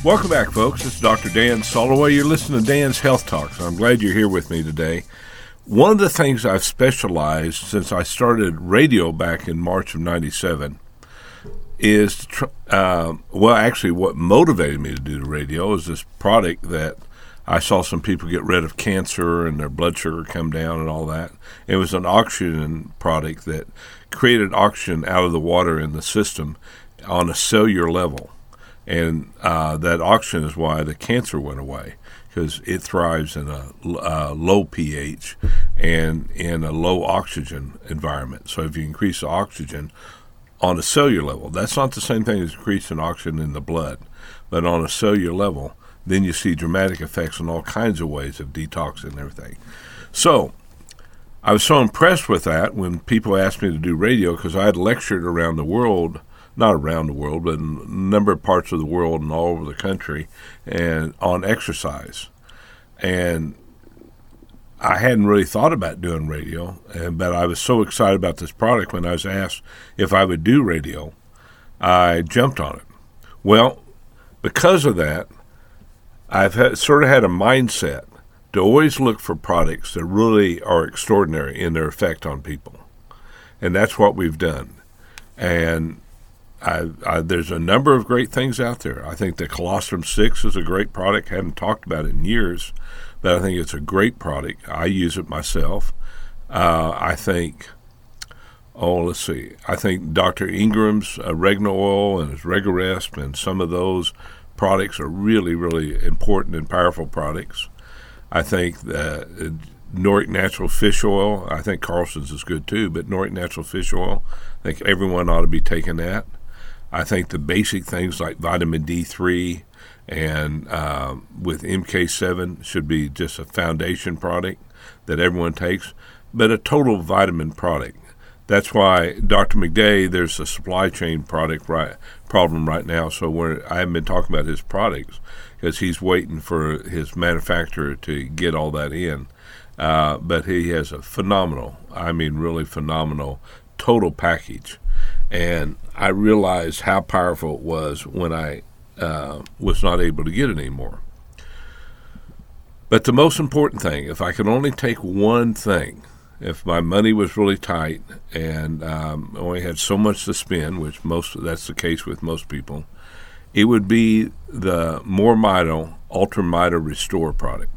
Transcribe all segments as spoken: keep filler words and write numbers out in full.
Welcome back, folks. This is Doctor Dan Soloway. You're listening to Dan's Health Talks. I'm glad you're here with me today. One of the things I've specialized since I started radio back in March of ninety-seven is, to tr- uh, well, actually what motivated me to do the radio is this product that I saw some people get rid of cancer and their blood sugar come down and all that. It was an oxygen product that created oxygen out of the water in the system on a cellular level. And uh, that oxygen is why the cancer went away, because it thrives in a uh, low pH and in a low oxygen environment. So if you increase the oxygen on a cellular level, that's not the same thing as increasing oxygen in the blood, but on a cellular level, then you see dramatic effects in all kinds of ways of detoxing and everything. So I was so impressed with that when people asked me to do radio, because I had lectured around the world, not around the world, but in a number of parts of the world and all over the country, and on exercise. And I hadn't really thought about doing radio, and, but I was so excited about this product when I was asked if I would do radio, I jumped on it. Well, because of that, I've had, sort of had a mindset to always look for products that really are extraordinary in their effect on people. And that's what we've done. And I, I, there's a number of great things out there. I think the Colostrum six is a great product. I haven't talked about it in years, but I think it's a great product. I use it myself. Uh, I think, oh, let's see. I think Doctor Ingram's oregano oil and his Regaresp and some of those products are really, really important and powerful products. I think that Nordic Natural Fish Oil, I think Carlson's is good too, but Nordic Natural Fish Oil, I think everyone ought to be taking that. I think the basic things like vitamin D three and uh, with M K seven should be just a foundation product that everyone takes, but a total vitamin product. That's why Doctor McDay, there's a supply chain product right, problem right now, so we're, I haven't been talking about his products because he's waiting for his manufacturer to get all that in. Uh, but he has a phenomenal, I mean really phenomenal, total package. And I realized how powerful it was when I uh, was not able to get it anymore. But the most important thing, if I could only take one thing, if my money was really tight and um, only had so much to spend, which most that's the case with most people, it would be the Mormito Ultra Mito Restore product.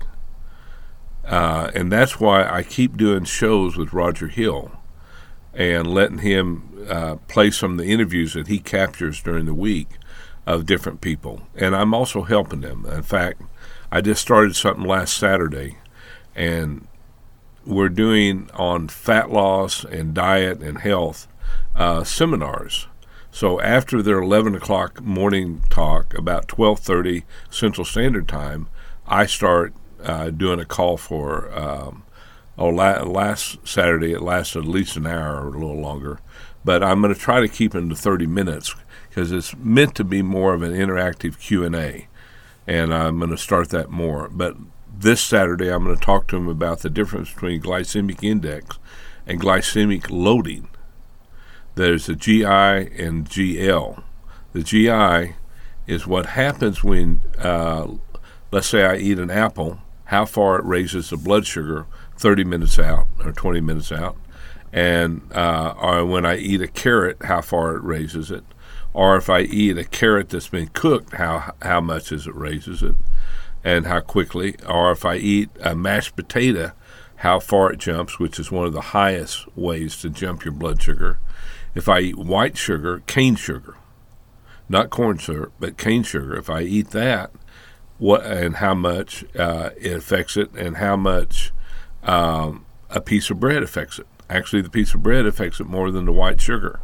Uh, and that's why I keep doing shows with Roger Hill and letting him uh, play some of the interviews that he captures during the week of different people. And I'm also helping them. In fact, I just started something last Saturday, and we're doing on fat loss and diet and health uh, seminars. So after their eleven o'clock morning talk, about twelve thirty Central Standard Time, I start uh, doing a call for um, Oh, la- last Saturday it lasted at least an hour or a little longer. But I'm going to try to keep them to thirty minutes because it's meant to be more of an interactive Q and A. And I'm going to start that more. But this Saturday I'm going to talk to them about the difference between glycemic index and glycemic loading. There's a G I and G L. The G I is what happens when, uh, let's say I eat an apple, how far it raises the blood sugar thirty minutes out or twenty minutes out, and uh, or when I eat a carrot, how far it raises it, or if I eat a carrot that's been cooked, how how much is it raises it, and how quickly, or if I eat a mashed potato, how far it jumps, which is one of the highest ways to jump your blood sugar. If I eat white sugar, cane sugar, not corn syrup, but cane sugar, if I eat that, what and how much uh, it affects it, and how much Um, a piece of bread affects it. Actually, the piece of bread affects it more than the white sugar.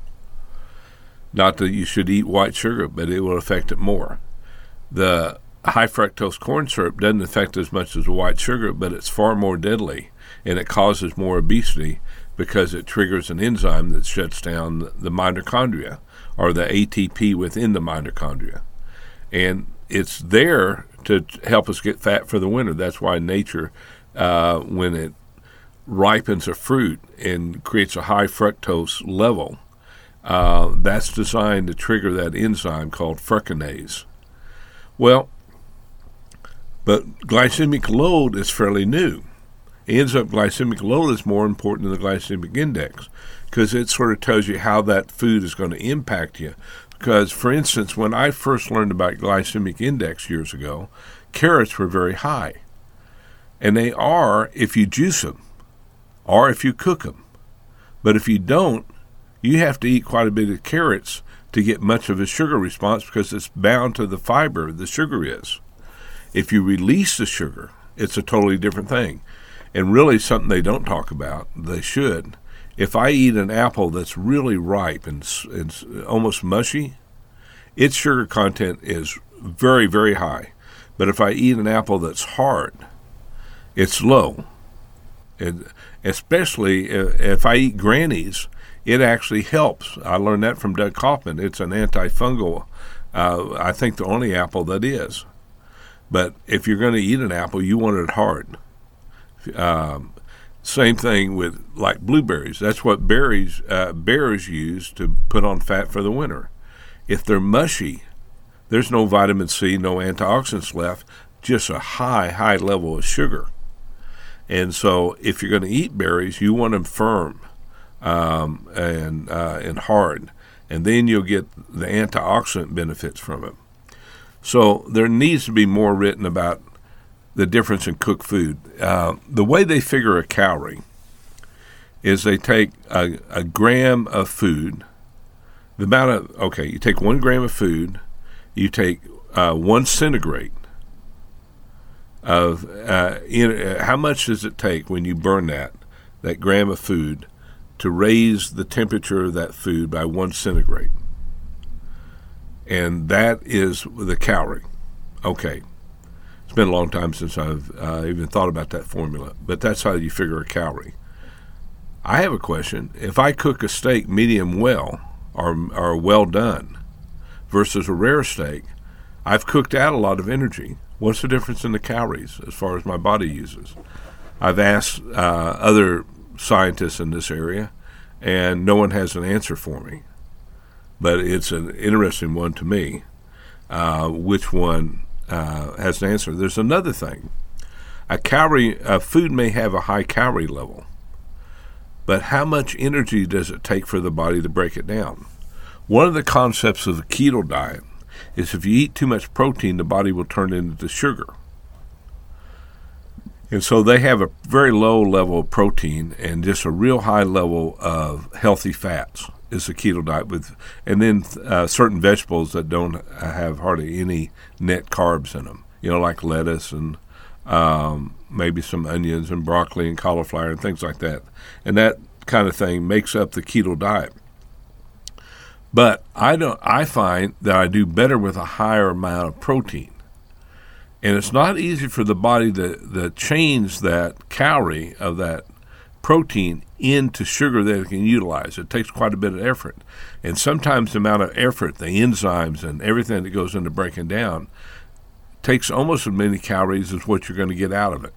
Not that you should eat white sugar, but it will affect it more. The high fructose corn syrup doesn't affect as much as the white sugar, but it's far more deadly, and it causes more obesity because it triggers an enzyme that shuts down the mitochondria, or the A T P within the mitochondria. And it's there to help us get fat for the winter. That's why nature, Uh, when it ripens a fruit and creates a high fructose level, uh, that's designed to trigger that enzyme called fructanase. Well, but glycemic load is fairly new. It ends up glycemic load is more important than the glycemic index because it sort of tells you how that food is going to impact you. Because, for instance, when I first learned about glycemic index years ago, carrots were very high. And they are if you juice them or if you cook them. But if you don't, you have to eat quite a bit of carrots to get much of a sugar response because it's bound to the fiber the sugar is. If you release the sugar, it's a totally different thing. And really something they don't talk about, they should. If I eat an apple that's really ripe and it's almost mushy, its sugar content is very, very high. But if I eat an apple that's hard, it's low. And especially if I eat Granny's, it actually helps. I learned that from Doug Kaufman. It's an antifungal. Uh, I think the only apple that is. But if you're going to eat an apple, you want it hard. Um, same thing with like blueberries. That's what berries uh, bears use to put on fat for the winter. If they're mushy, there's no vitamin C, no antioxidants left, just a high, high level of sugar. And so if you're going to eat berries, you want them firm um, and uh, and hard, and then you'll get the antioxidant benefits from it. So there needs to be more written about the difference in cooked food. Uh, the way they figure a calorie is they take a, a gram of food, the amount of, okay, you take one gram of food, you take uh, one centigrade of, uh, in, uh, how much does it take when you burn that, that gram of food, to raise the temperature of that food by one centigrade? And that is the calorie. Okay. It's been a long time since I've uh, even thought about that formula, but that's how you figure a calorie. I have a question. If I cook a steak medium well or, or well done versus a rare steak, I've cooked out a lot of energy. What's the difference in the calories as far as my body uses? I've asked uh, other scientists in this area, and no one has an answer for me. But it's an interesting one to me, uh, which one Uh, has an answer. There's another thing. A calorie, a food may have a high calorie level, but how much energy does it take for the body to break it down? One of the concepts of the keto diet is if you eat too much protein, the body will turn it into sugar. And so they have a very low level of protein and just a real high level of healthy fats is the keto diet, with, and then uh, certain vegetables that don't have hardly any net carbs in them, you know, like lettuce and um, maybe some onions and broccoli and cauliflower and things like that. And that kind of thing makes up the keto diet. But I don't. I find that I do better with a higher amount of protein. And it's not easy for the body to, to change that calorie of that protein into sugar that it can utilize. It takes quite a bit of effort. And sometimes the amount of effort, the enzymes and everything that goes into breaking down, takes almost as many calories as what you're going to get out of it.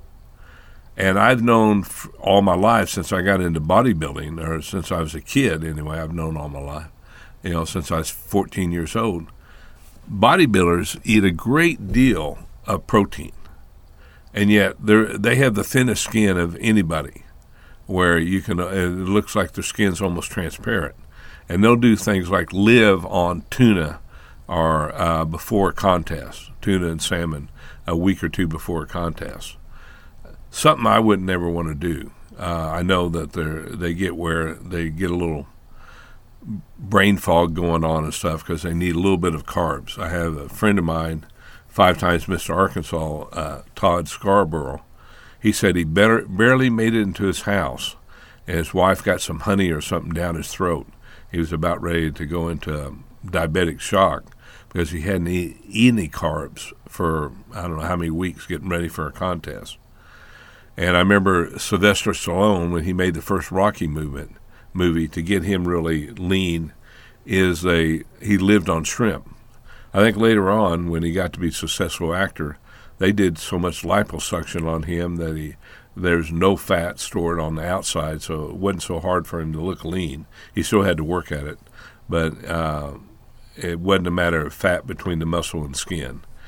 And I've known all my life since I got into bodybuilding, or since I was a kid anyway, I've known all my life, you know, since I was fourteen years old. Bodybuilders eat a great deal of protein, and yet they they have the thinnest skin of anybody, where you can, it looks like their skin's almost transparent. And they'll do things like live on tuna or uh, before a contest, tuna and salmon, a week or two before a contest. Something I would never want to do. Uh, I know that they they get where they get a little brain fog going on and stuff because they need a little bit of carbs. I have a friend of mine, five times Mister Arkansas, uh, Todd Scarborough. He said he better, barely made it into his house, and his wife got some honey or something down his throat. He was about ready to go into diabetic shock because he hadn't eat, eaten any carbs for I don't know how many weeks getting ready for a contest. And I remember Sylvester Stallone, when he made the first Rocky movement, movie to get him really lean, is a he lived on shrimp. I think later on, when he got to be a successful actor, they did so much liposuction on him that he there's no fat stored on the outside, so it wasn't so hard for him to look lean. He still had to work at it, but uh, it wasn't a matter of fat between the muscle and skin.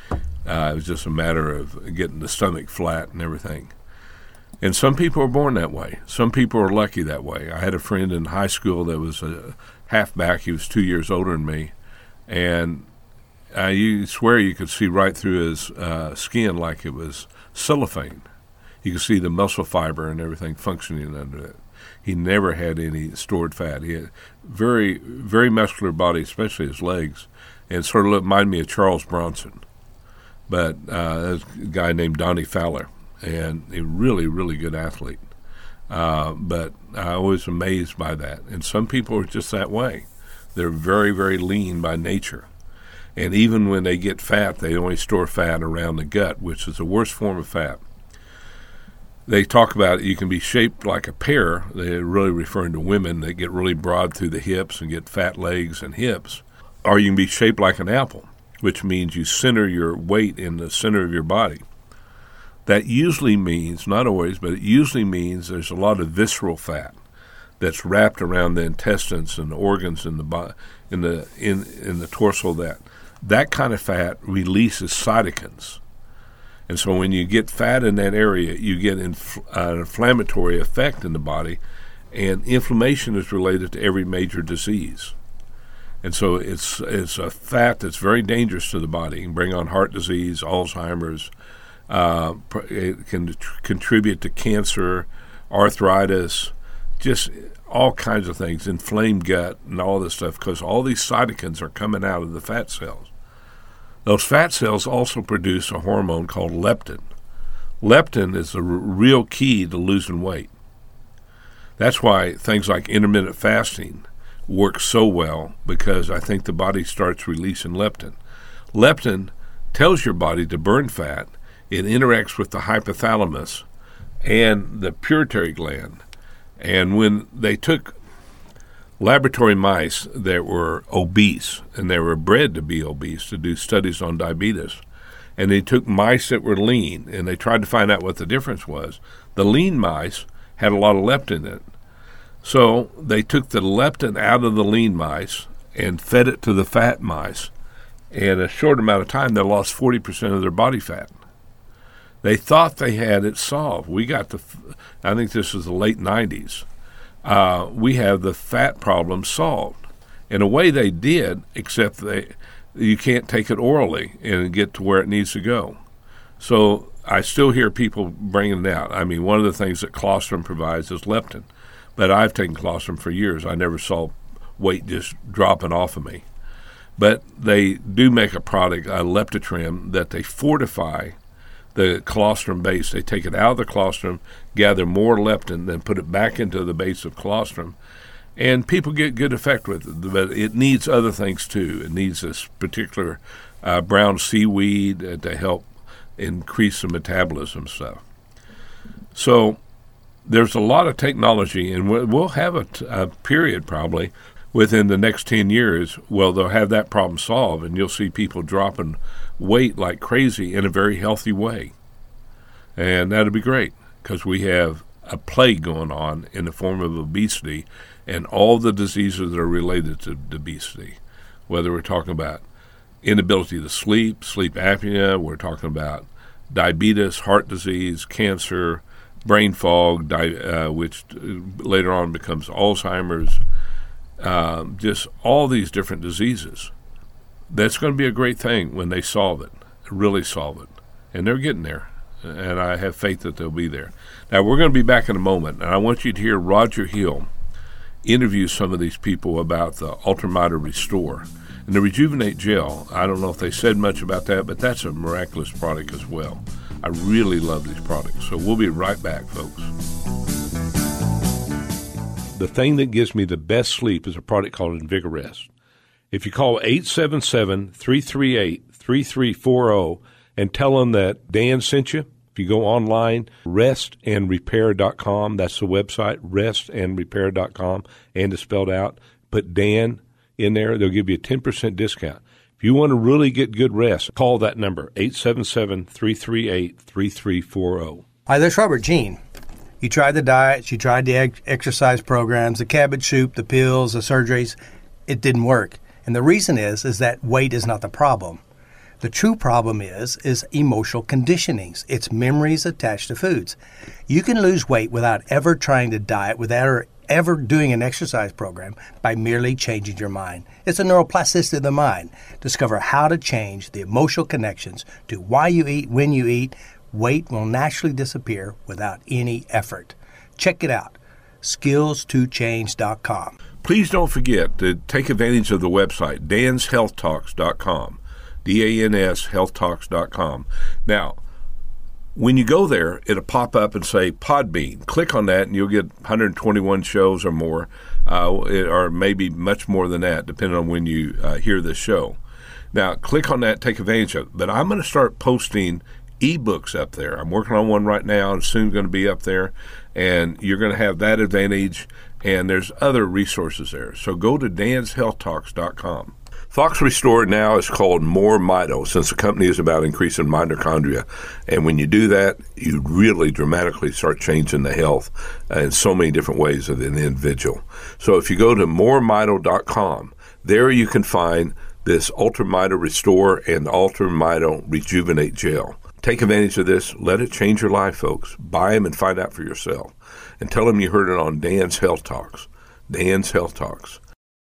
Uh, it was just a matter of getting the stomach flat and everything. And some people are born that way. Some people are lucky that way. I had a friend in high school that was a halfback. He was two years older than me. And uh, you swear you could see right through his uh, skin like it was cellophane. You could see the muscle fiber and everything functioning under it. He never had any stored fat. He had very, very muscular body, especially his legs, and sort of reminded me of Charles Bronson. But uh, there's a guy named Donnie Fowler, and a really, really good athlete. Uh, but I was amazed by that. And some people are just that way. They're very, very lean by nature. And even when they get fat, they only store fat around the gut, which is the worst form of fat. They talk about you can be shaped like a pear. They're really referring to women that get really broad through the hips and get fat legs and hips. Or you can be shaped like an apple, which means you center your weight in the center of your body. That usually means, not always, but it usually means there's a lot of visceral fat that's wrapped around the intestines and the organs in the bo- in the in in the torso. That that kind of fat releases cytokines. And so when you get fat in that area, you get inf- an inflammatory effect in the body, and inflammation is related to every major disease. And so it's it's a fat that's very dangerous to the body. It can bring on heart disease, Alzheimer's. Uh, it can tr- contribute to cancer, arthritis, just all kinds of things, inflamed gut and all this stuff, because all these cytokines are coming out of the fat cells. Those fat cells also produce a hormone called leptin. Leptin is the r- real key to losing weight. That's why things like intermittent fasting work so well, because I think the body starts releasing leptin. Leptin tells your body to burn fat. It interacts with the hypothalamus and the pituitary gland. And when they took laboratory mice that were obese, and they were bred to be obese to do studies on diabetes, and they took mice that were lean, and they tried to find out what the difference was. The lean mice had a lot of leptin in it. So they took the leptin out of the lean mice and fed it to the fat mice. And in a short amount of time, they lost forty percent of their body fat. They thought they had it solved. We got the, I think this was the late nineties. Uh, we have the fat problem solved. In a way they did, except they, you can't take it orally and get to where it needs to go. So I still hear people bringing it out. I mean, one of the things that colostrum provides is leptin. But I've taken colostrum for years. I never saw weight just dropping off of me. But they do make a product, a Leptotrim, that they fortify the colostrum base. They take it out of the colostrum, gather more leptin, then put it back into the base of colostrum, and people get good effect with it. But it needs other things too. It needs this particular uh, brown seaweed uh, to help increase the metabolism stuff. So there's a lot of technology, and we'll have a, t- a period probably within the next ten years, well, they'll have that problem solved, and you'll see people dropping weight like crazy in a very healthy way. And that'll be great, because we have a plague going on in the form of obesity and all the diseases that are related to obesity, whether we're talking about inability to sleep, sleep apnea, we're talking about diabetes, heart disease, cancer, brain fog, di- uh, which later on becomes Alzheimer's, uh, just all these different diseases. That's going to be a great thing when they solve it, really solve it. And they're getting there, and I have faith that they'll be there. Now, we're going to be back in a moment, and I want you to hear Roger Hill interview some of these people about the Ultramita Restore. And the Rejuvenate Gel, I don't know if they said much about that, but that's a miraculous product as well. I really love these products. So we'll be right back, folks. The thing that gives me the best sleep is a product called Invigorest. If you call eight seven seven, three three eight, three three four zero and tell them that Dan sent you, if you go online, rest and repair dot com, that's the website, rest and repair dot com, and it's spelled out, put Dan in there, they'll give you a ten percent discount. If you want to really get good rest, call that number, eight seven seven, three three eight, three three four zero. Hi, there's Robert Jean. You tried the diets, you tried the ex- exercise programs, the cabbage soup, the pills, the surgeries. It didn't work. And the reason is, is that weight is not the problem. The true problem is is emotional conditionings. It's memories attached to foods. You can lose weight without ever trying to diet, without ever, ever doing an exercise program, by merely changing your mind. It's a neuroplasticity of the mind. Discover how to change the emotional connections to why you eat, when you eat. Weight will naturally disappear without any effort. Check it out, skills to change dot com. Please don't forget to take advantage of the website, dans health talks dot com, D A N S health talks dot com. Now, when you go there, it'll pop up and say Podbean. Click on that, and you'll get one hundred twenty-one shows or more, uh, or maybe much more than that, depending on when you uh, hear this show. Now, click on that, take advantage of it. But I'm going to start posting ebooks up there. I'm working on one right now, and soon going to be up there, and you're going to have that advantage, and there's other resources there. So go to dans health talks dot com. Thox Restore now is called More Mito, since the company is about increasing mitochondria. And when you do that, you really dramatically start changing the health in so many different ways of an individual. So if you go to more mito dot com, there you can find this Ultra Mito Restore and Ultra Mito Rejuvenate Gel. Take advantage of this. Let it change your life, folks. Buy them and find out for yourself. And tell them you heard it on Dan's Health Talks. Dan's Health Talks.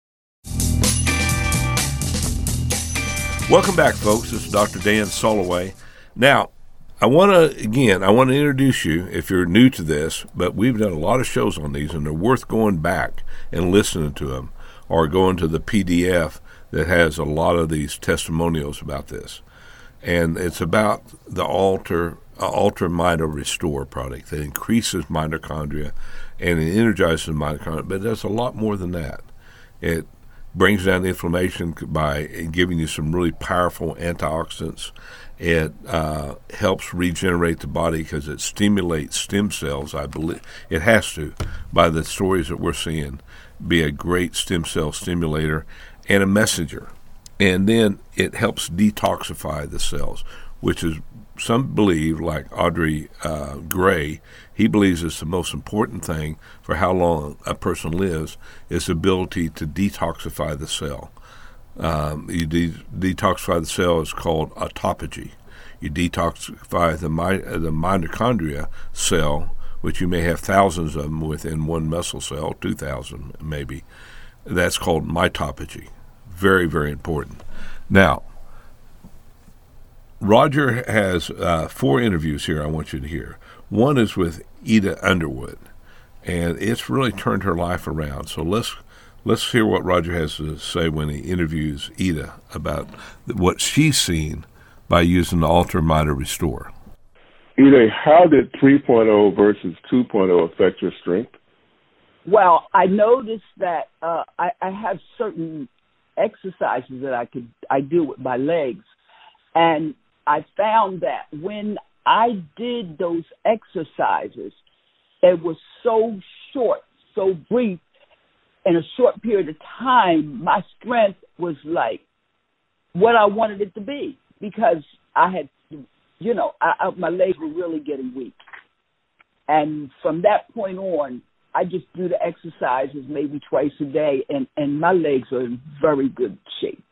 Welcome back, folks. This is Doctor Dan Soloway. Now, I want to, again, I want to introduce you if you're new to this, but we've done a lot of shows on these, and they're worth going back and listening to them, or going to the P D F that has a lot of these testimonials about this. And it's about the Ultra, uh, Ultra Mito Restore product that increases mitochondria and it energizes mitochondria, but it does a lot more than that. It brings down the inflammation by giving you some really powerful antioxidants. It uh, helps regenerate the body because it stimulates stem cells. I believe it has to, by the stories that we're seeing, be a great stem cell stimulator and a messenger. And then it helps detoxify the cells, which is, some believe, like Audrey uh, Gray, he believes it's the most important thing for how long a person lives, is the ability to detoxify the cell. Um, you de- detoxify the cell is called autophagy. You detoxify the, mi- the mitochondria cell, which you may have thousands of them within one muscle cell, two thousand maybe. That's called mitophagy. Very, very important. Now, Roger has uh, four interviews here I want you to hear. One is with Ida Underwood, and it's really turned her life around. So let's let's hear what Roger has to say when he interviews Ida about what she's seen by using the Ultra Mito Restore. Ida, how did three point oh versus two point oh affect your strength? Well, I noticed that uh, I, I have certain exercises that I could I do with my legs, and I found that when I did those exercises, it was so short, so brief, in a short period of time, my strength was like what I wanted it to be, because I had, you know, I, I, my legs were really getting weak. And from that point on, I just do the exercises maybe twice a day, and, and my legs are in very good shape.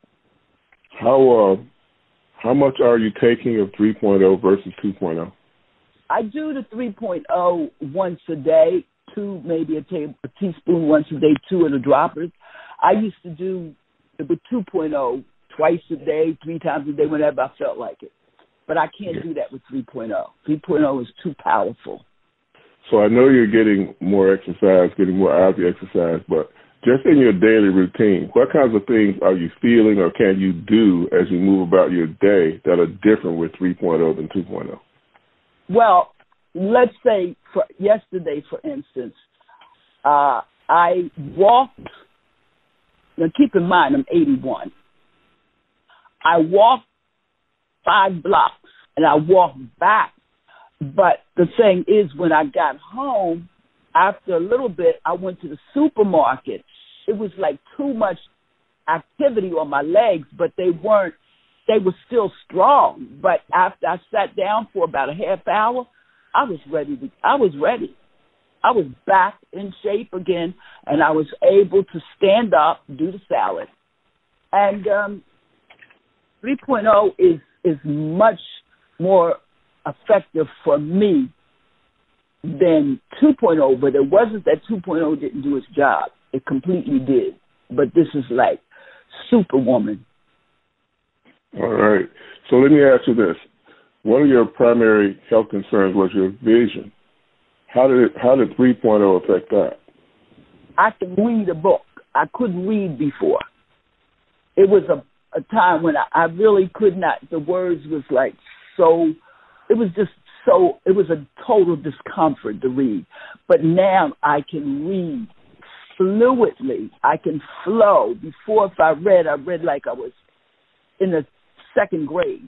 How uh, how much are you taking of three point oh versus two point oh? I do the three point oh once a day, two, maybe a, ta- a teaspoon once a day, two of the droppers. I used to do with two point oh twice a day, three times a day, whenever I felt like it. But I can't okay. do that with three point oh. three point oh is too powerful. So I know you're getting more exercise, getting more out of the exercise, but just in your daily routine, what kinds of things are you feeling or can you do as you move about your day that are different with three point oh than two point oh? Well, let's say for yesterday, for instance, uh, I walked. Now, keep in mind, I'm eighty-one. I walked five blocks, and I walked back. But the thing is, when I got home, after a little bit, I went to the supermarket. It was like too much activity on my legs, but they weren't, they were still strong. But after I sat down for about a half hour, I was ready to, I was ready. I was back in shape again, and I was able to stand up, do the salad. And um, three point oh is is much more effective for me than two point oh, but it wasn't that two point oh didn't do its job. It completely did. But this is like Superwoman. All right. So let me ask you this. One of your primary health concerns was your vision. How did it, how did three point oh affect that? I can read a book. I couldn't read before. It was a, a time when I, I really could not. The words was like so, it was just so, it was a total discomfort to read. But now I can read fluidly. I can flow. Before, if I read, I read like I was in the second grade.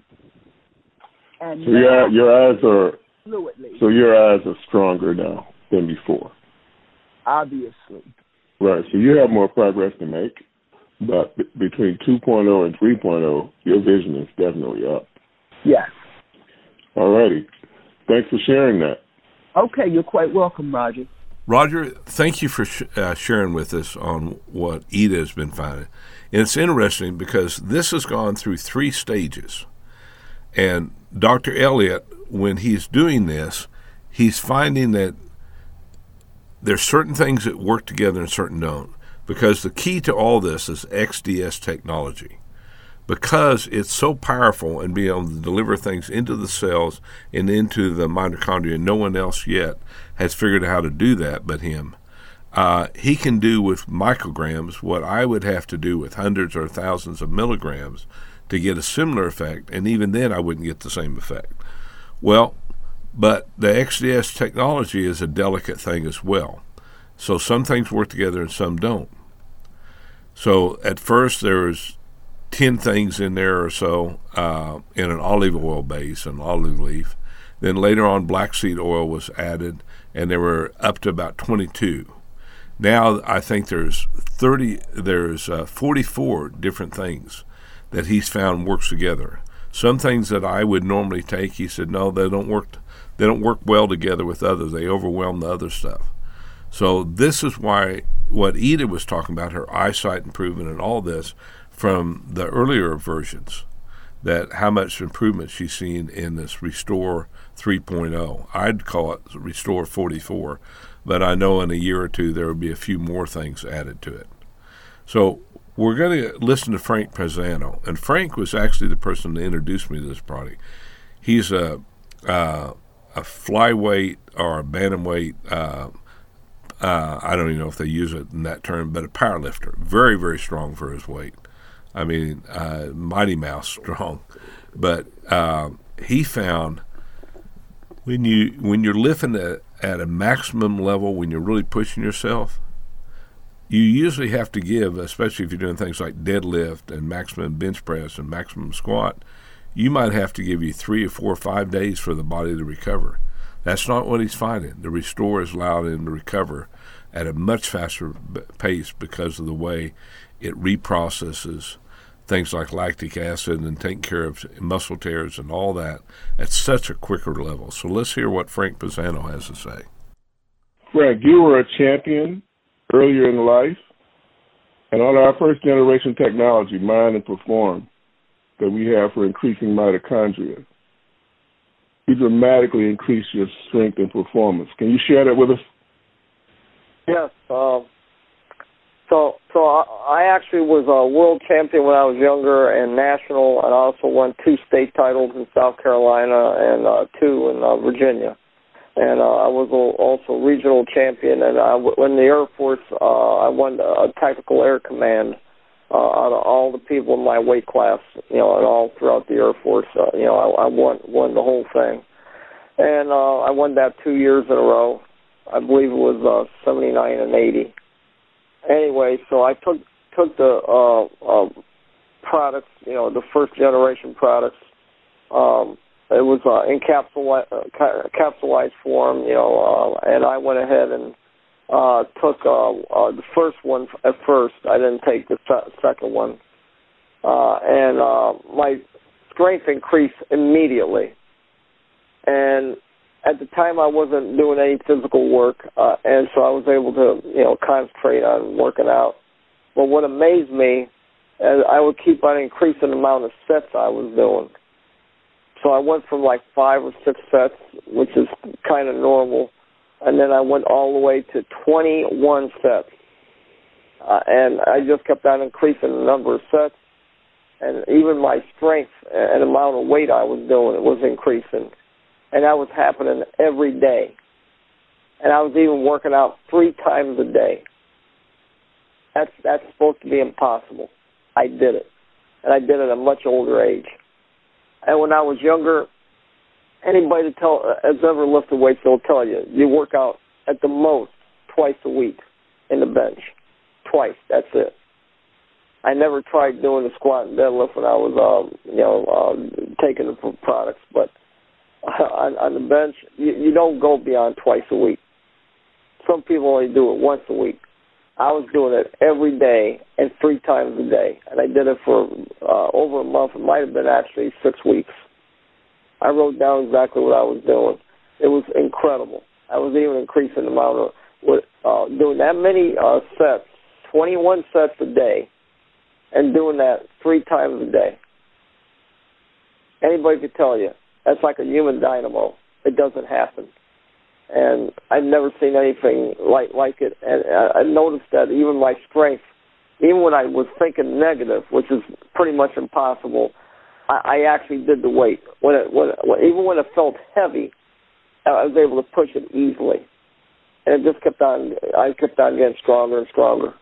And so your, your eyes are fluidly. So your eyes are stronger now than before. Obviously. Right. So you have more progress to make, but b- between two point oh and three point oh, your vision is definitely up. Yes. All righty. Thanks for sharing that. Okay, you're quite welcome, Roger. Roger, thank you for sh- uh, sharing with us on what Ida has been finding. And it's interesting because this has gone through three stages. And Doctor Elliott, when he's doing this, he's finding that there's certain things that work together and certain don't. Because the key to all this is X D S technology. Because it's so powerful and being able to deliver things into the cells and into the mitochondria, no one else yet has figured out how to do that but him. Uh, he can do with micrograms what I would have to do with hundreds or thousands of milligrams to get a similar effect, and even then I wouldn't get the same effect. Well, but the X D S technology is a delicate thing as well. So some things work together and some don't. So at first there was ten things in there or so uh, in an olive oil base, an olive leaf. Then later on black seed oil was added, and there were up to about twenty-two. Now I think there's thirty, there's uh, forty-four different things that he's found works together. Some things that I would normally take, he said, no, they don't work. They don't work well together with others. They overwhelm the other stuff. So this is why what Ida was talking about, her eyesight improvement and all this, from the earlier versions, that how much improvement she's seen in this Restore three point oh. I'd call it Restore forty-four, but I know in a year or two there will be a few more things added to it. So we're going to listen to Frank Pisano, and Frank was actually the person that introduced me to this product. He's a uh, a flyweight or a bantamweight, uh, uh, I don't even know if they use it in that term, but a power lifter, very, very strong for his weight. I mean, uh, Mighty Mouse strong. But uh, he found when, you, when you're lifting at, at a maximum level, when you're really pushing yourself, you usually have to give, especially if you're doing things like deadlift and maximum bench press and maximum squat, you might have to give you three or four or five days for the body to recover. That's not what he's finding. The Restore has allowed him to recover at a much faster pace because of the way it reprocesses things like lactic acid and taking care of muscle tears and all that at such a quicker level. So let's hear what Frank Pisano has to say. Frank, you were a champion earlier in life, and on our first generation technology, Mind and Perform, that we have for increasing mitochondria, you dramatically increased your strength and performance. Can you share that with us? Yes. Um, so so I, I actually was a world champion when I was younger and national, and I also won two state titles in South Carolina and uh, two in uh, Virginia. And uh, I was also regional champion, and I, in the Air Force, uh, I won a Tactical Air Command uh, out of all the people in my weight class, you know, and all throughout the Air Force. Uh, you know, I, I won won the whole thing. And uh, I won that two years in a row. I believe it was uh, seventy-nine and eighty. Anyway, so I took took the uh, uh, products, you know, the first generation products. Um, It was uh, in capsuli- uh, capsulized form, you know, uh, and I went ahead and uh, took uh, uh, the first one at first. I didn't take the se- second one. Uh, and uh, my strength increased immediately. And at the time, I wasn't doing any physical work, uh, and so I was able to, you know, concentrate on working out. But what amazed me is I would keep on increasing the amount of sets I was doing. So I went from like five or six sets, which is kind of normal, and then I went all the way to twenty-one sets. Uh, and I just kept on increasing the number of sets, and even my strength and amount of weight I was doing was increasing. And that was happening every day. And I was even working out three times a day. That's that's supposed to be impossible. I did it. And I did it at a much older age. And when I was younger, anybody that tell, has ever lifted weights will tell you, you work out at the most twice a week in the bench. Twice, that's it. I never tried doing the squat and deadlift when I was, um, you know, uh, taking the products. But on, on the bench, you, you don't go beyond twice a week. Some people only do it once a week. I was doing it every day and three times a day, and I did it for uh, over a month. It might have been actually six weeks. I wrote down exactly what I was doing. It was incredible. I was even increasing the amount of uh, doing that many uh, sets, twenty-one sets a day, and doing that three times a day. Anybody could tell you that's like a human dynamo. It doesn't happen. And I've never seen anything like like it. And I noticed that even my strength, even when I was thinking negative, which is pretty much impossible, I, I actually did the weight. When it, when, it, when even when it felt heavy, I was able to push it easily, and it just kept on. I kept on getting stronger and stronger.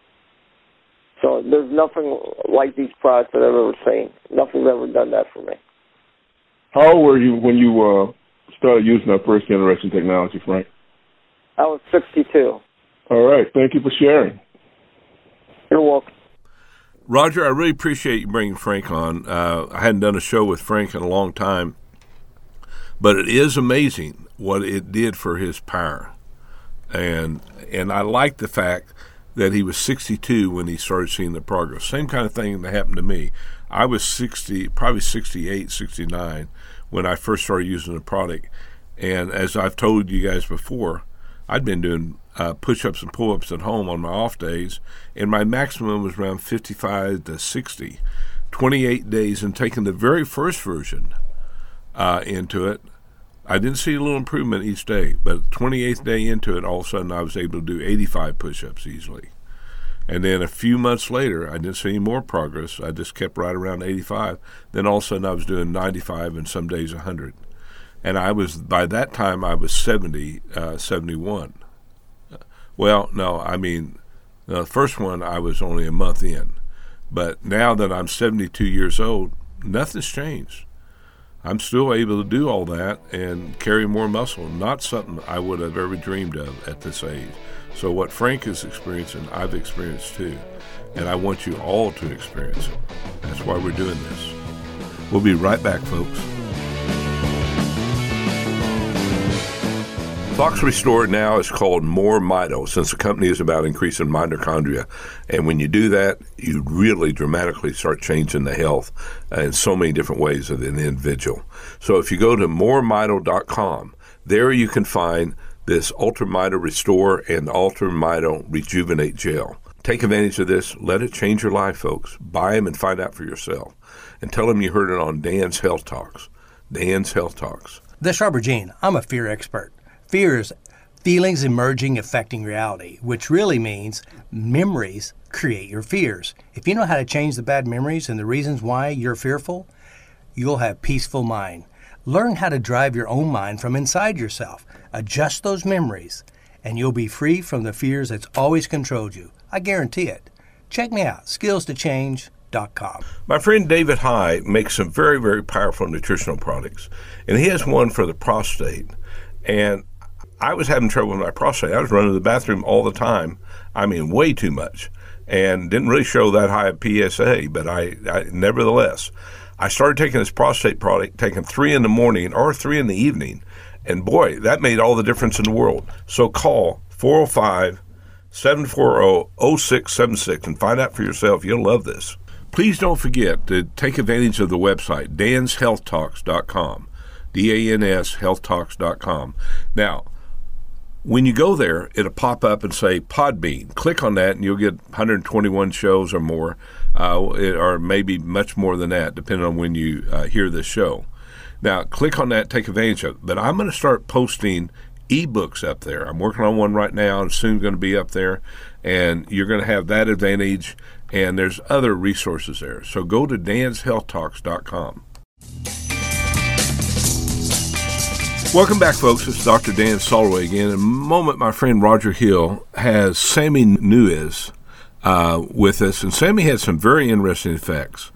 So there's nothing like these products that I've ever seen. Nothing's ever done that for me. How old were you when you uh, started using that first generation technology, Frank? I was sixty-two. All right. Thank you for sharing. You're welcome. Roger, I really appreciate you bringing Frank on. Uh, I hadn't done a show with Frank in a long time, but it is amazing what it did for his power. And and I like the fact that he was sixty-two when he started seeing the progress. Same kind of thing that happened to me. I was sixty, probably sixty-eight, sixty-nine when I first started using the product. And as I've told you guys before, I'd been doing uh, push-ups and pull-ups at home on my off days, and my maximum was around fifty-five to sixty. twenty-eight days, and taking the very first version uh, into it, I didn't see a little improvement each day, but twenty-eighth day into it, all of a sudden I was able to do eighty-five push-ups easily. And then a few months later, I didn't see any more progress. I just kept right around eighty-five. Then all of a sudden I was doing ninety-five and some days one hundred. And I was, by that time, I was seventy, uh, seventy-one. Well, no, I mean, the first one I was only a month in. But now that I'm seventy-two years old, nothing's changed. I'm still able to do all that and carry more muscle, not something I would have ever dreamed of at this age. So what Frank is experiencing, I've experienced too. And I want you all to experience it. That's why we're doing this. We'll be right back, folks. Fox Restore now is called More Mito, since the company is about increasing mitochondria. And when you do that, you really dramatically start changing the health in so many different ways of an individual. So if you go to more mito dot com, there you can find this Ultra Mito Restore and Ultra Mito Rejuvenate Gel. Take advantage of this. Let it change your life, folks. Buy them and find out for yourself. And tell them you heard it on Dan's Health Talks. Dan's Health Talks. This is Robert Gene. I'm a fear expert. Fear is feelings emerging affecting reality, which really means memories create your fears. If you know how to change the bad memories and the reasons why you're fearful, you'll have peaceful mind. Learn how to drive your own mind from inside yourself. Adjust those memories, and you'll be free from the fears that's always controlled you. I guarantee it. Check me out, skills to change dot com. My friend David High makes some very, very powerful nutritional products, and he has one for the prostate. And I was having trouble with my prostate. I was running to the bathroom all the time. I mean, way too much, and didn't really show that high a P S A, but I, I nevertheless, I started taking this prostate product, taking three in the morning or three in the evening, and boy, that made all the difference in the world. So call four oh five, seven four zero, zero six seven six and find out for yourself. You'll love this. Please don't forget to take advantage of the website, dans health talks dot com, D A N S health talks dot com. Now, when you go there, it'll pop up and say Podbean. Click on that, and you'll get one hundred twenty-one shows or more, uh, or maybe much more than that, depending on when you uh, hear this show. Now, click on that, take advantage of it. But I'm going to start posting ebooks up there. I'm working on one right now and soon going to be up there, and you're going to have that advantage, and there's other resources there. So go to dans health talks dot com. Welcome back, folks. It's Doctor Dan Soloway again. In a moment, my friend Roger Hill has Sammy Nuez uh, with us, and Sammy had some very interesting effects.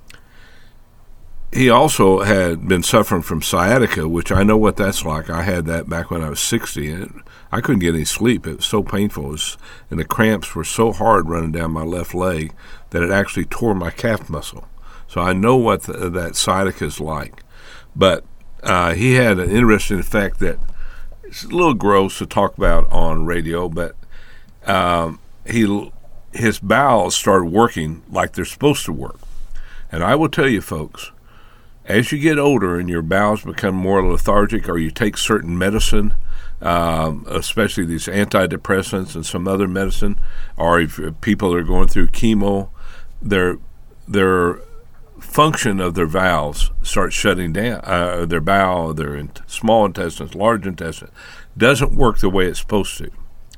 He also had been suffering from sciatica, which I know what that's like. I had that back when I was sixty, and I couldn't get any sleep. It was so painful, it was, and the cramps were so hard running down my left leg that it actually tore my calf muscle. So I know what the, that sciatica is like. But Uh, he had an interesting effect that it's a little gross to talk about on radio, but um, he his bowels started working like they're supposed to work. And I will tell you, folks, as you get older and your bowels become more lethargic, or you take certain medicine, um, especially these antidepressants and some other medicine, or if people are going through chemo, their their function of their valves starts shutting down. Uh, their bowel, their in- small intestines, large intestine, doesn't work the way it's supposed to.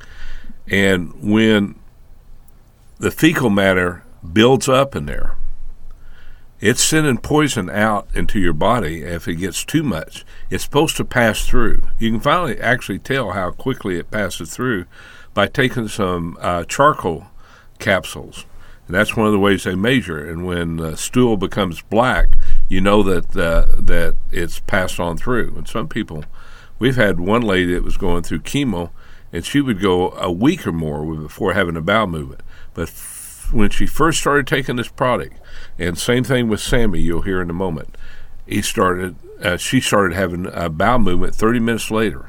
And when the fecal matter builds up in there, it's sending poison out into your body. If it gets too much, it's supposed to pass through. You can finally actually tell how quickly it passes through by taking some uh, charcoal capsules. And that's one of the ways they measure. And when uh, stool becomes black, you know that uh, that it's passed on through. And some people, we've had one lady that was going through chemo, and she would go a week or more before having a bowel movement. But f- when she first started taking this product, and same thing with Sammy, you'll hear in a moment, he started, uh, she started having a bowel movement thirty minutes later.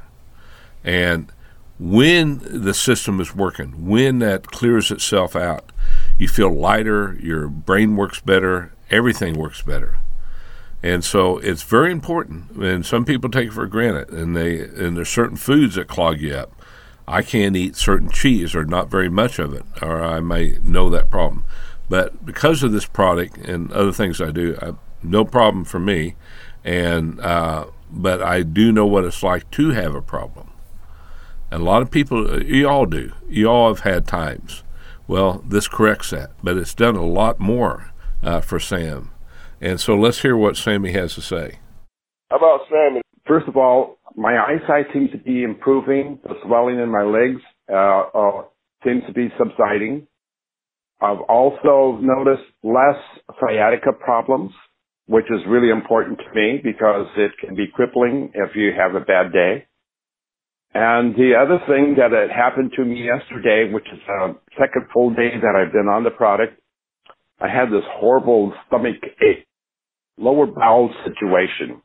And when the system is working, when that clears itself out, you feel lighter, your brain works better, everything works better. And so it's very important, and some people take it for granted, and they and there's certain foods that clog you up. I can't eat certain cheese, or not very much of it, or I may know that problem. But because of this product and other things I do, I, no problem for me, and uh, but I do know what it's like to have a problem. And a lot of people, you all do, you all have had times. Well, this corrects that, but it's done a lot more uh, for Sam. And so let's hear what Sammy has to say. How about Sammy? First of all, my eyesight seems to be improving. The swelling in my legs uh, uh, seems to be subsiding. I've also noticed less sciatica problems, which is really important to me because it can be crippling if you have a bad day. And the other thing that had happened to me yesterday, which is a second full day that I've been on the product, I had this horrible stomach ache, lower bowel situation.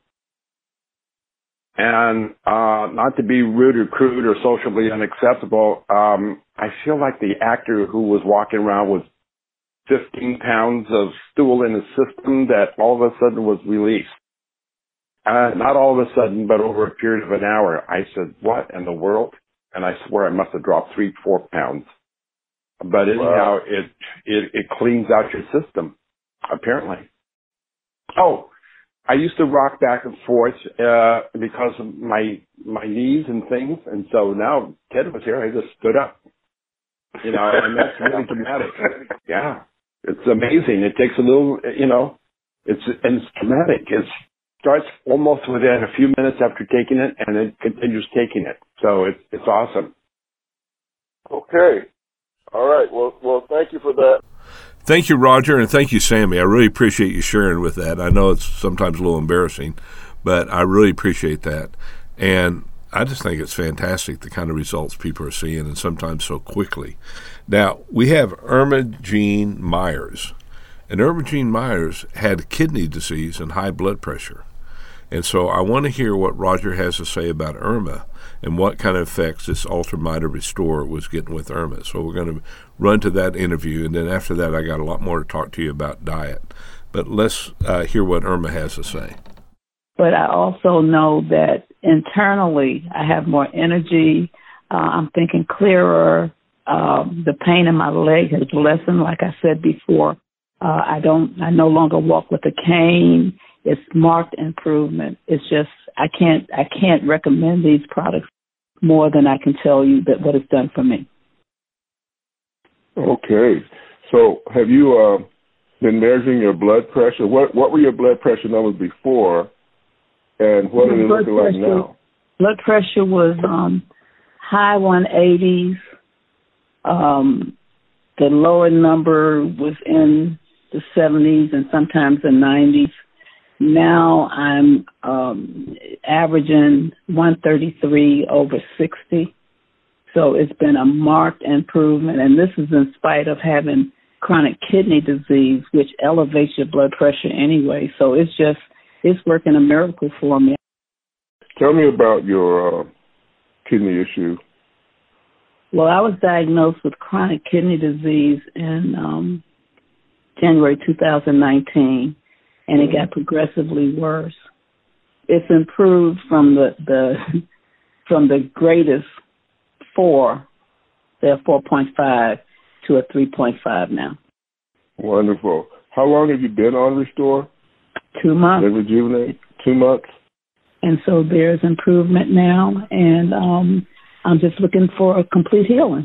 And uh not to be rude or crude or socially unacceptable, um, I feel like the actor who was walking around with fifteen pounds of stool in his system that all of a sudden was released. Uh, not all of a sudden, but over a period of an hour. I said, what in the world? And I swear I must have dropped three, four pounds. But anyhow, wow. it, it, it cleans out your system, apparently. Oh, I used to rock back and forth, uh, because of my, my knees and things. And so now Ted was here, I just stood up. You know, and that's really dramatic. Yeah. It's amazing. It takes a little, you know, it's, and it's dramatic. It's, starts almost within a few minutes after taking it, and it continues taking it. So it's it's awesome. Okay. All right. Well, well, thank you for that. Thank you, Roger, and thank you, Sammy. I really appreciate you sharing with that. I know it's sometimes a little embarrassing, but I really appreciate that. And I just think it's fantastic, the kind of results people are seeing, and sometimes so quickly. Now, we have Irma Jean Myers. And Irma Jean Myers had kidney disease and high blood pressure. And so I want to hear what Roger has to say about Irma and what kind of effects this Ultramiter Restore was getting with Irma. So we're going to run to that interview, and then after that I got a lot more to talk to you about diet. But let's uh, hear what Irma has to say. But I also know that internally I have more energy. Uh, I'm thinking clearer. Um, the pain in my leg has lessened, like I said before. Uh, I don't. I no longer walk with a cane. it's marked improvement. It's just I can't I can't recommend these products more than I can tell you that what it's done for me. Okay, so have you uh, been measuring your blood pressure? What what were your blood pressure numbers before, and what are they looking like now? Blood pressure was um, high one eighties. Um, the lower number was in the seventies and sometimes the nineties. Now I'm um, averaging one thirty-three over sixty. So it's been a marked improvement, and this is in spite of having chronic kidney disease, which elevates your blood pressure anyway. So it's just, it's working a miracle for me. Tell me about your uh, kidney issue. Well, I was diagnosed with chronic kidney disease in um, January two thousand nineteen, and it got progressively worse. It's improved from the, the from the greatest four, they're four point five to a three point five now. Wonderful. How long have you been on Restore? Two months. They rejuvenate? Two months. And so there's improvement now, and um, I'm just looking for a complete healing.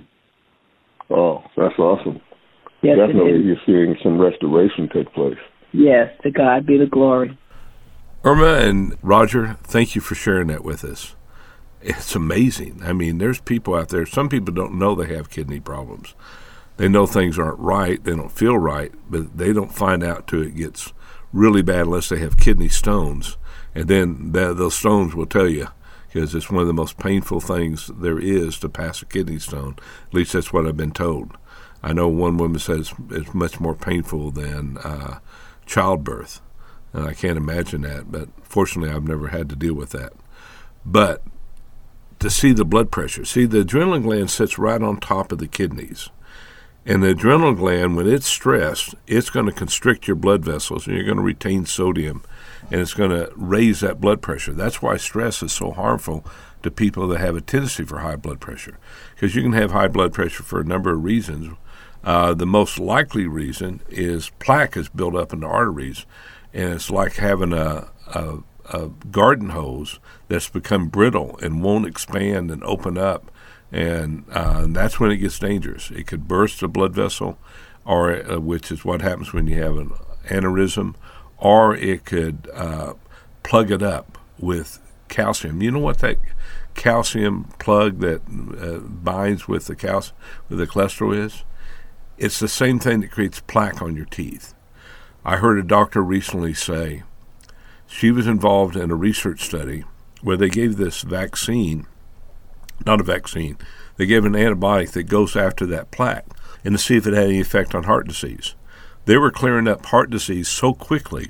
Oh, that's awesome. Yes, definitely you're seeing some restoration take place. Yes, to God be the glory. Irma and Roger, thank you for sharing that with us. It's amazing. I mean, there's people out there, some people don't know they have kidney problems. They know things aren't right, they don't feel right, but they don't find out till it gets really bad unless they have kidney stones. And then that, those stones will tell you, because it's one of the most painful things there is to pass a kidney stone. At least that's what I've been told. I know one woman says it's much more painful than uh, childbirth, and I can't imagine that, but fortunately I've never had to deal with that. But to see the blood pressure, see the adrenal gland sits right on top of the kidneys, and the adrenal gland, when it's stressed, it's going to constrict your blood vessels, and you're going to retain sodium, and it's going to raise that blood pressure. That's why stress is so harmful to people that have a tendency for high blood pressure, because you can have high blood pressure for a number of reasons. Uh, the most likely reason is plaque is built up in the arteries, and it's like having a, a, a garden hose that's become brittle and won't expand and open up, and, uh, and that's when it gets dangerous. It could burst a blood vessel, or uh, which is what happens when you have an aneurysm, or it could uh, plug it up with calcium. You know what that calcium plug that uh, binds with the cal- with the cholesterol is? It's the same thing that creates plaque on your teeth. I heard a doctor recently say she was involved in a research study where they gave this vaccine, not a vaccine, they gave an antibiotic that goes after that plaque and to see if it had any effect on heart disease. They were clearing up heart disease so quickly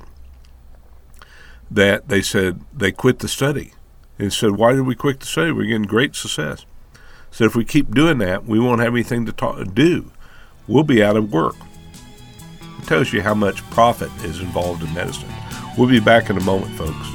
that they said they quit the study. And said, why did we quit the study? We're getting great success. So if we keep doing that, we won't have anything to talk, do. We'll be out of work. It tells you how much profit is involved in medicine. We'll be back in a moment, folks.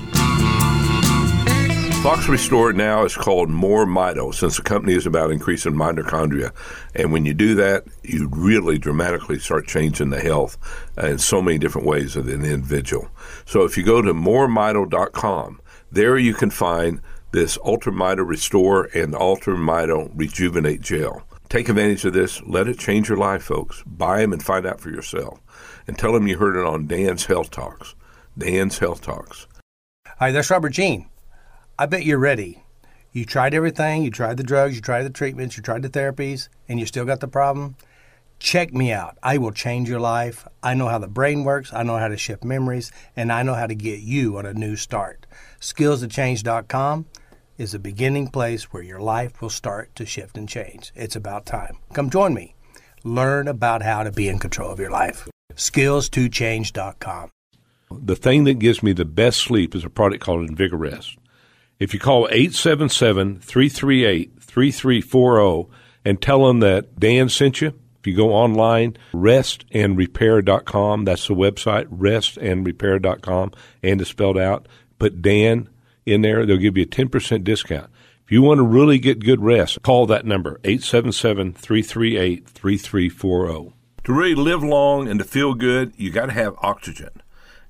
Fox Restore now is called More Mito, since the company is about increasing mitochondria. And when you do that, you really dramatically start changing the health in so many different ways of an individual. So if you go to more mito dot com, there you can find this Ultra Mito Restore and Ultra Mito Rejuvenate Gel. Take advantage of this. Let it change your life, folks. Buy them and find out for yourself. And tell them you heard it on Dan's Health Talks. Dan's Health Talks. Hi, that's Robert Jean. I bet you're ready. You tried everything. You tried the drugs. You tried the treatments. You tried the therapies, and you still got the problem. Check me out. I will change your life. I know how the brain works. I know how to shift memories, and I know how to get you on a new start. skills to change dot com is the beginning place where your life will start to shift and change. It's about time. Come join me. Learn about how to be in control of your life. skills to change dot com. The thing that gives me the best sleep is a product called InvigoRest. If you call eight seven seven, three three eight, three three four zero and tell them that Dan sent you, if you go online, rest and repair dot com, that's the website, rest and repair dot com, and it's spelled out. Put Dan in there, they'll give you a ten percent discount. If you want to really get good rest, call that number, eight seven seven, three three eight, three three four zero. To really live long and to feel good, you got to have oxygen.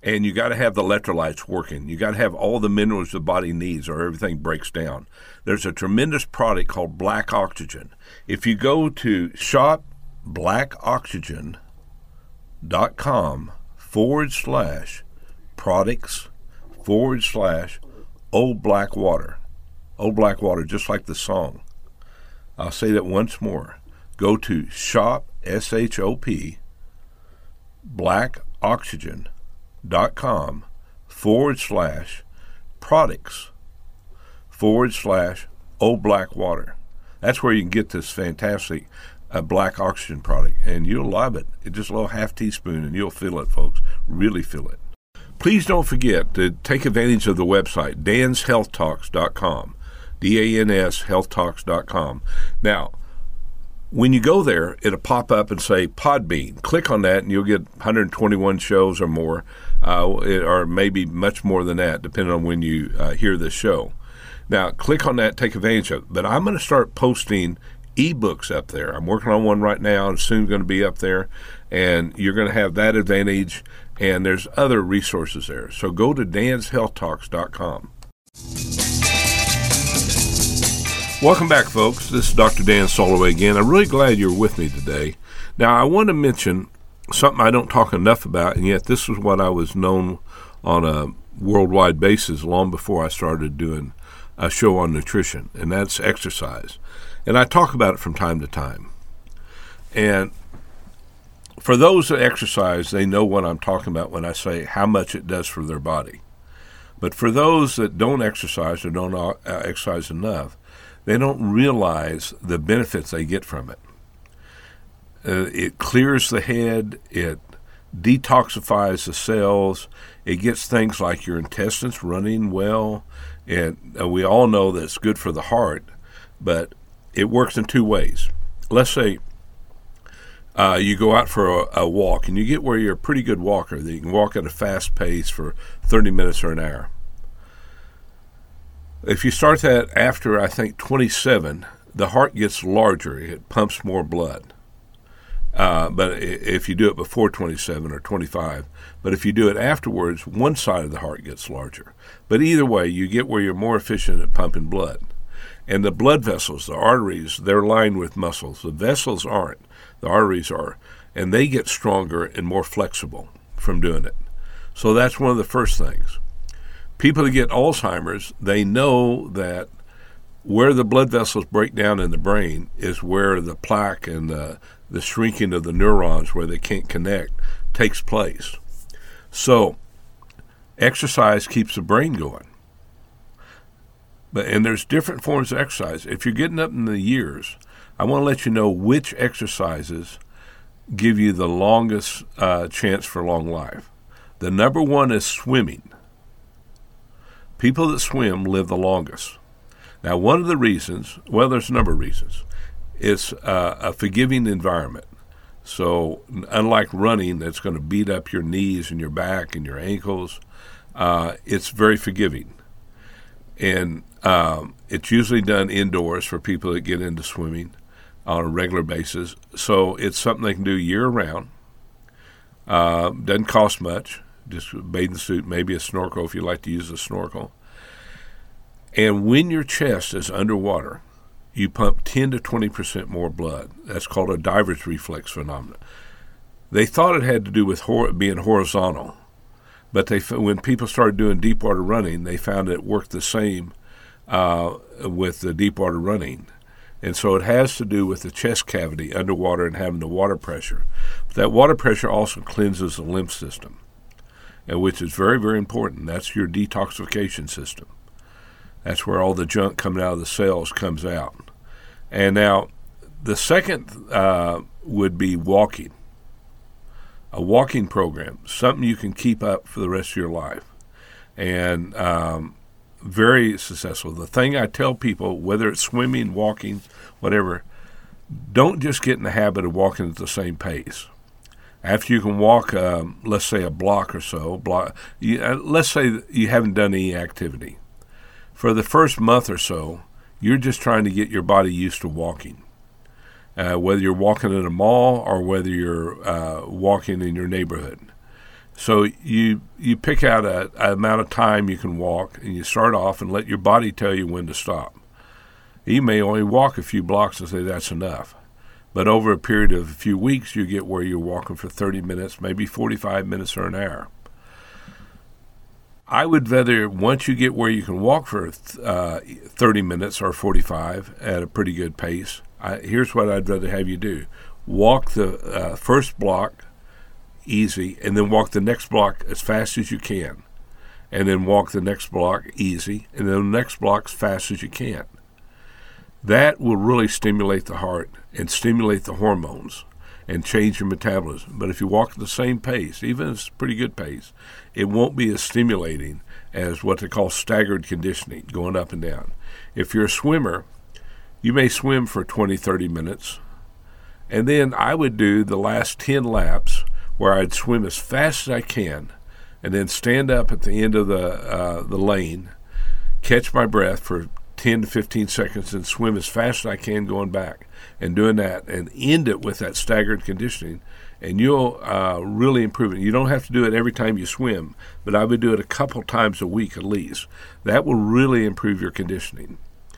And you got to have the electrolytes working. You got to have all the minerals the body needs or everything breaks down. There's a tremendous product called Black Oxygen. If you go to shop black oxygen dot com forward slash products forward slash Old Black Water. Old Black Water, just like the song. I'll say that once more. Go to shop, S H O P, black oxygen dot com forward slash products forward slash Old Black Water. That's where you can get this fantastic uh, black oxygen product, and you'll love it. It's just a little half teaspoon, and you'll feel it, folks. Really feel it. Please don't forget to take advantage of the website, dans health talks dot com, D A N S health talks dot com. Now, when you go there, it'll pop up and say Podbean. Click on that, and you'll get one hundred twenty-one shows or more, uh, or maybe much more than that, depending on when you uh, hear this show. Now, click on that, take advantage of it. But I'm going to start posting ebooks up there. I'm working on one right now, and soon going to be up there, and you're going to have that advantage, and there's other resources there. So go to dans health talks dot com. Welcome back, folks. This is Doctor Dan Soloway again. I'm really glad you're with me today. Now, I want to mention something I don't talk enough about, and yet this was what I was known on a worldwide basis long before I started doing a show on nutrition, and that's exercise. And I talk about it from time to time. And for those that exercise, they know what I'm talking about when I say how much it does for their body. But for those that don't exercise or don't uh, exercise enough, they don't realize the benefits they get from it. Uh, it clears the head, it detoxifies the cells, it gets things like your intestines running well, and uh, we all know that it's good for the heart, but it works in two ways. Let's say uh, you go out for a, a walk, and you get where you're a pretty good walker, that you can walk at a fast pace for thirty minutes or an hour. If you start that after, I think, twenty-seven, the heart gets larger. It pumps more blood. Uh, but if you do it before twenty-seven or twenty-five, but if you do it afterwards, one side of the heart gets larger. But either way, you get where you're more efficient at pumping blood. And the blood vessels, the arteries, they're lined with muscles. The vessels aren't. The arteries are. And they get stronger and more flexible from doing it. So that's one of the first things. People that get Alzheimer's, they know that where the blood vessels break down in the brain is where the plaque and the, the shrinking of the neurons where they can't connect takes place. So exercise keeps the brain going. But and there's different forms of exercise. If you're getting up in the years, I want to let you know which exercises give you the longest uh, chance for long life. The number one is swimming. People that swim live the longest. Now, one of the reasons, well, there's a number of reasons. It's uh, a forgiving environment. So unlike running that's going to beat up your knees and your back and your ankles, uh, it's very forgiving. And um, it's usually done indoors for people that get into swimming on a regular basis. So it's something they can do year-round. Uh, doesn't cost much. Just a bathing suit, maybe a snorkel if you like to use a snorkel. And when your chest is underwater, you pump ten to twenty percent more blood. That's called a diver's reflex phenomenon. They thought it had to do with hor- being horizontal, but they when people started doing deep water running, they found it worked the same uh, with the deep water running. And so it has to do with the chest cavity underwater and having the water pressure. But that water pressure also cleanses the lymph system, and which is very, very important. That's your detoxification system. That's where all the junk coming out of the cells comes out. And now the second uh, would be walking. A walking program, something you can keep up for the rest of your life. And um, very successful. The thing I tell people, whether it's swimming, walking, whatever, don't just get in the habit of walking at the same pace. After you can walk, um, let's say a block or so, block, you, uh, let's say you haven't done any activity. For the first month or so, you're just trying to get your body used to walking. Uh, whether you're walking in a mall or whether you're uh, walking in your neighborhood. So you you pick out a, a amount of time you can walk, and you start off and let your body tell you when to stop. You may only walk a few blocks and say that's enough. But over a period of a few weeks, you get where you're walking for thirty minutes, maybe forty-five minutes or an hour. I would rather, once you get where you can walk for uh, thirty minutes or forty-five at a pretty good pace, I, here's what I'd rather have you do. Walk the uh, first block easy, and then walk the next block as fast as you can. And then walk the next block easy, and then the next block as fast as you can. That will really stimulate the heart and stimulate the hormones and change your metabolism. But if you walk at the same pace, even if it's a pretty good pace, it won't be as stimulating as what they call staggered conditioning, going up and down. If you're a swimmer, you may swim for twenty, thirty minutes, and then I would do the last ten laps where I'd swim as fast as I can and then stand up at the end of the uh, the lane, catch my breath for ten to fifteen seconds and swim as fast as I can going back, and doing that and end it with that staggered conditioning, and you'll uh, really improve it. You don't have to do it every time you swim, but I would do it a couple times a week at least. That will really improve your conditioning.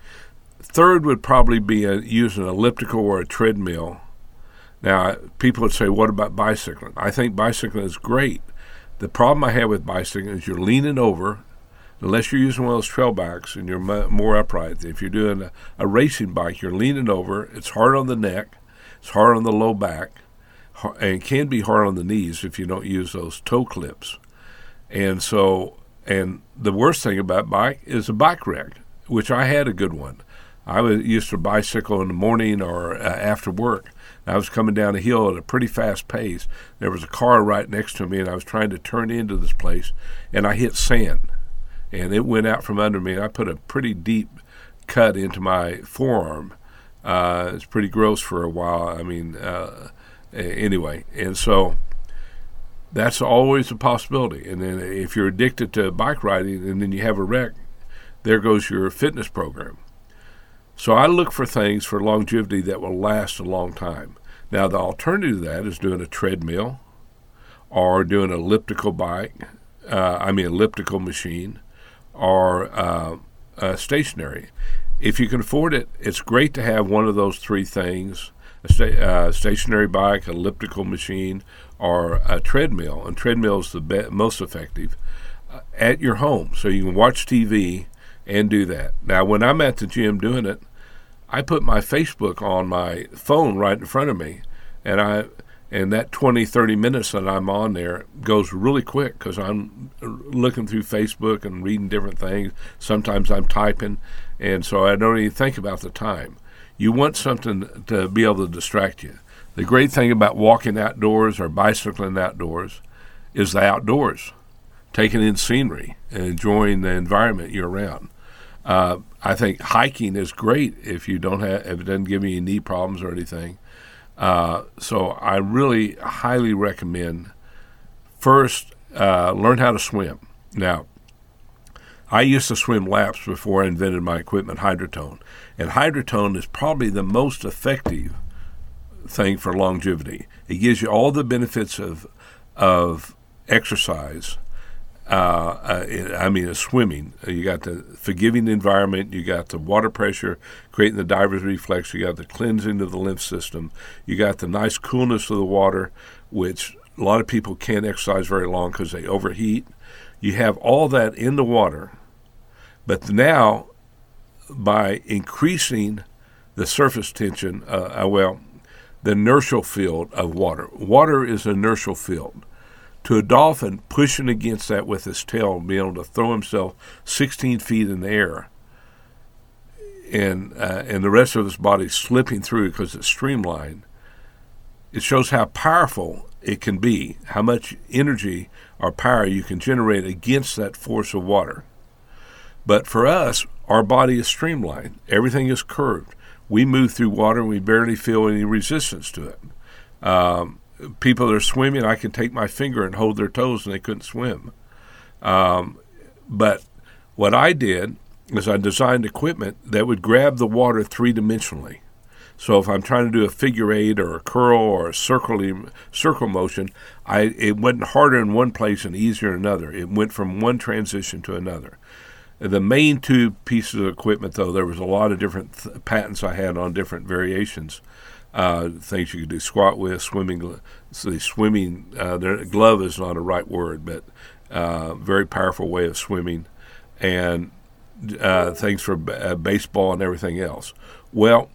Third would probably be a, use an elliptical or a treadmill. Now, people would say, what about bicycling? I think bicycling is great. The problem I have with bicycling is you're leaning over, unless you're using one of those trail bikes and you're more upright. If you're doing a, a racing bike, you're leaning over. It's hard on the neck. It's hard on the low back. And can be hard on the knees if you don't use those toe clips. And so, and the worst thing about bike is a bike wreck, which I had a good one. I was used to bicycle in the morning or uh, after work. I was coming down a hill at a pretty fast pace. There was a car right next to me, and I was trying to turn into this place, and I hit sand. And it went out from under me, and I put a pretty deep cut into my forearm. Uh, it's pretty gross for a while. I mean, uh, anyway, and so that's always a possibility. And then if you're addicted to bike riding and then you have a wreck, there goes your fitness program. So I look for things for longevity that will last a long time. Now, the alternative to that is doing a treadmill or doing an elliptical bike, uh, I mean elliptical machine, or uh, uh, stationary. If you can afford it, it's great to have one of those three things, a sta- uh, stationary bike, elliptical machine, or a treadmill. And treadmill is the be- most effective uh, at your home. So you can watch T V and do that. Now, when I'm at the gym doing it, I put my Facebook on my phone right in front of me, and I and that twenty, thirty minutes that I'm on there goes really quick because I'm looking through Facebook and reading different things. Sometimes I'm typing, and so I don't even think about the time. You want something to be able to distract you. The great thing about walking outdoors or bicycling outdoors is the outdoors, taking in scenery and enjoying the environment you're around. Uh, I think hiking is great if you don't have, if it doesn't give you any knee problems or anything. Uh, so I really highly recommend first uh, learn how to swim. Now, I used to swim laps before I invented my equipment, Hydrotone, and Hydrotone is probably the most effective thing for longevity. It gives you all the benefits of of exercise. Uh, uh, I mean, swimming. You got the forgiving environment. You got the water pressure creating the diver's reflex. You got the cleansing of the lymph system. You got the nice coolness of the water, which a lot of people can't exercise very long because they overheat. You have all that in the water, but now by increasing the surface tension, uh, well, the inertial field of water. Water is an inertial field. To a dolphin, pushing against that with his tail, being able to throw himself sixteen feet in the air, and uh, and the rest of his body slipping through because it's streamlined, it shows how powerful it can be, how much energy or power you can generate against that force of water. But for us, our body is streamlined. Everything is curved. We move through water and we barely feel any resistance to it. Um, People that are swimming, I can take my finger and hold their toes and they couldn't swim. Um, but what I did is I designed equipment that would grab the water three-dimensionally. So if I'm trying to do a figure eight or a curl or a circle circle motion, I it wasn't harder in one place and easier in another. It went from one transition to another. The main two pieces of equipment, though, there was a lot of different th- patents I had on different variations. Uh, things you could do squat with, swimming. So the swimming, uh, the glove is not a right word, but uh, very powerful way of swimming, and uh, things for b- uh, baseball and everything else. Well,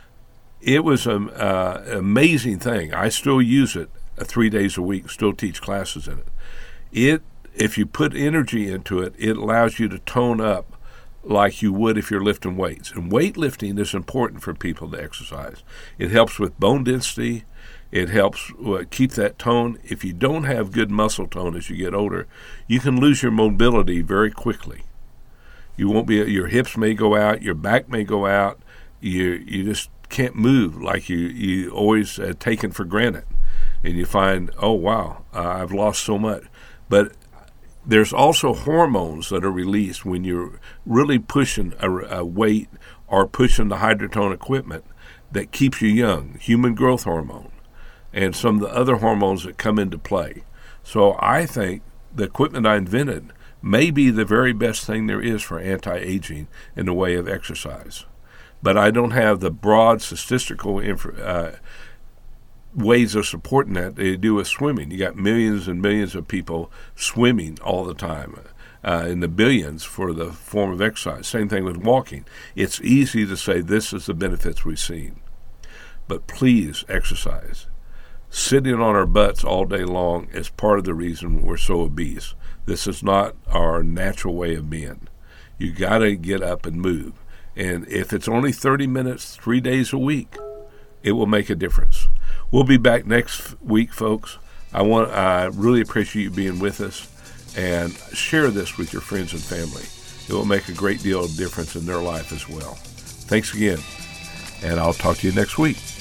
it was an uh, amazing thing. I still use it uh, three days a week, still teach classes in it. It, if you put energy into it, it allows you to tone up like you would if you're lifting weights. And weightlifting is important for people to exercise. It helps with bone density. It helps uh, keep that tone. If you don't have good muscle tone as you get older, you can lose your mobility very quickly. You won't be. Your hips may go out. Your back may go out. You you just can't move like you you always uh, taken for granted. And you find, oh wow, uh, I've lost so much. But there's also hormones that are released when you're really pushing a, a weight or pushing the hydrotone equipment that keeps you young, human growth hormone, and some of the other hormones that come into play. So I think the equipment I invented may be the very best thing there is for anti-aging in the way of exercise. But I don't have the broad statistical inf- uh, ways of supporting that they do with swimming. You got millions and millions of people swimming all the time, uh, in the billions for the form of exercise. Same thing with walking. It's easy to say this is the benefits we've seen, but please exercise. Sitting on our butts all day long is part of the reason we're so obese. This is not our natural way of being. You got to get up and move. And if it's only thirty minutes, three days a week, it will make a difference. We'll be back next week, folks. I want I really appreciate you being with us, and share this with your friends and family. It will make a great deal of difference in their life as well. Thanks again, and I'll talk to you next week.